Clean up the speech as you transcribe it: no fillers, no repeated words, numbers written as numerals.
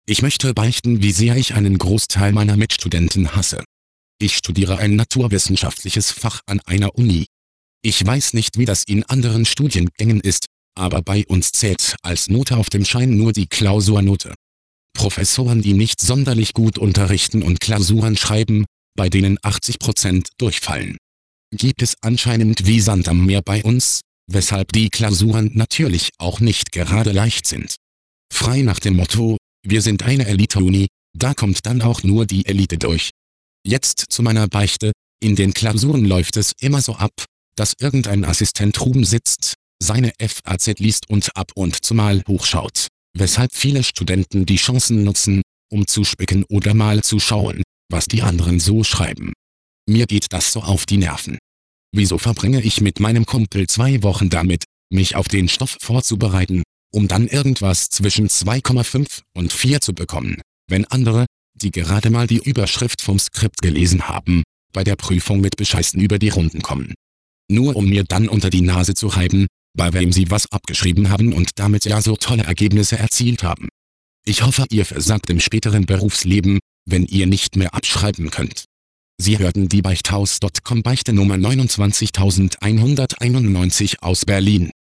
Ich möchte beichten, wie sehr ich einen Großteil meiner Mitstudenten hasse. Ich studiere ein naturwissenschaftliches Fach an einer Uni. Ich weiß nicht, wie das in anderen Studiengängen ist, aber bei uns zählt als Note auf dem Schein nur die Klausurnote. Professoren, die nicht sonderlich gut unterrichten und Klausuren schreiben, bei denen 80% durchfallen. Gibt es anscheinend wie Sand am Meer bei uns, weshalb die Klausuren natürlich auch nicht gerade leicht sind. Frei nach dem Motto, wir sind eine Elite-Uni, da kommt dann auch nur die Elite durch. Jetzt zu meiner Beichte: In den Klausuren läuft es immer so ab, dass irgendein Assistent oben sitzt, seine FAZ liest und ab und zu mal hochschaut, weshalb viele Studenten die Chancen nutzen, um zu spicken oder mal zu schauen, was die anderen so schreiben. Mir geht das so auf die Nerven. Wieso verbringe ich mit meinem Kumpel 2 Wochen damit, mich auf den Stoff vorzubereiten, um dann irgendwas zwischen 2,5 und 4 zu bekommen, wenn andere, die gerade mal die Überschrift vom Skript gelesen haben, bei der Prüfung mit Bescheißen über die Runden kommen. Nur um mir dann unter die Nase zu reiben, bei wem sie was abgeschrieben haben und damit ja so tolle Ergebnisse erzielt haben. Ich hoffe, ihr versagt im späteren Berufsleben, wenn ihr nicht mehr abschreiben könnt. Sie hörten die Beichthaus.com Beichte Nummer 29191 aus Berlin.